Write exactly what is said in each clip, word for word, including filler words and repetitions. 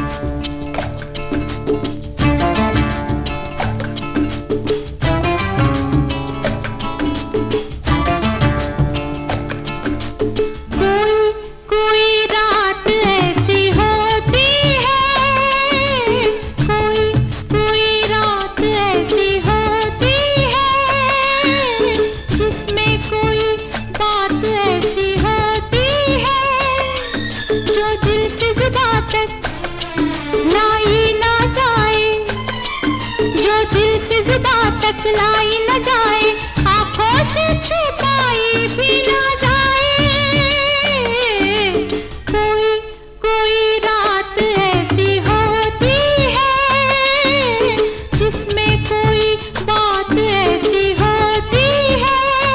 लाई न जाए, आंखों से छुपाई भी न जाए। कोई कोई रात ऐसी होती है जिसमें कोई बात ऐसी होती है।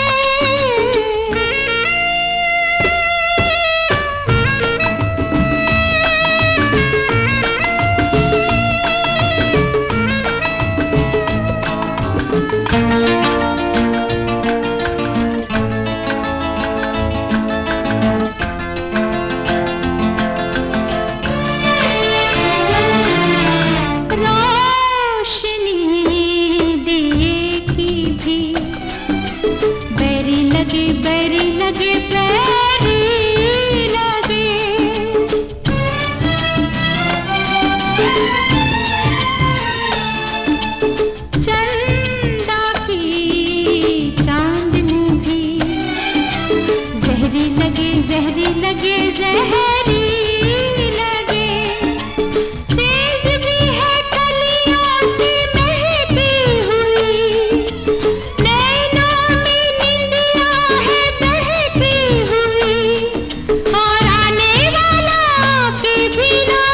बैरी लगे बैरी लगे, चंदा की चांदनी भी जहरी लगे जहरी लगे जहरी लगे। तेज भी है कलियों से महकी हुई, नैनों में निंदिया है बहकी हुई, और आने वाला के भी ना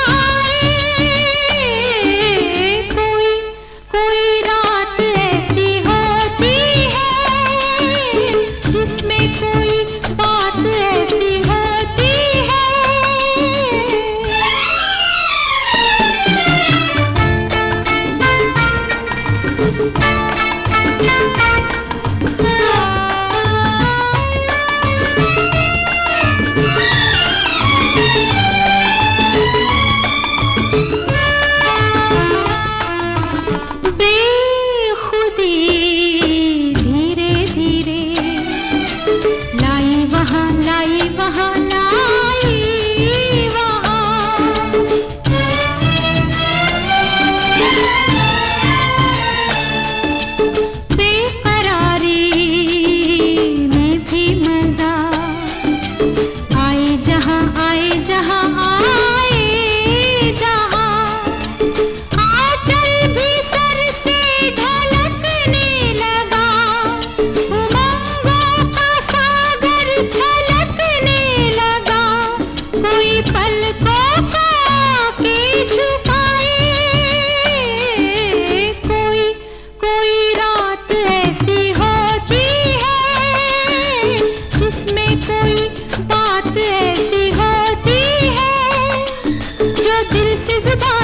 आए। कोई कोई रात ऐसी होती है जिसमें कोई बात ऐसी होती है। बेखुदी धीरे धीरे लाई वहाँ लाई वहाँ लाई वहाँ, बेकरारी में भी मजा आए जहाँ आए जहाँ आए जहाँ। आंचल भी सर से ढलकने लगा, उमंगों का सागर छलकने लगा। कोई पलकों का के झुकाए, कोई कोई रात ऐसी होती है जिसमें कोई बात ऐसी होती है जो दिल से जुबान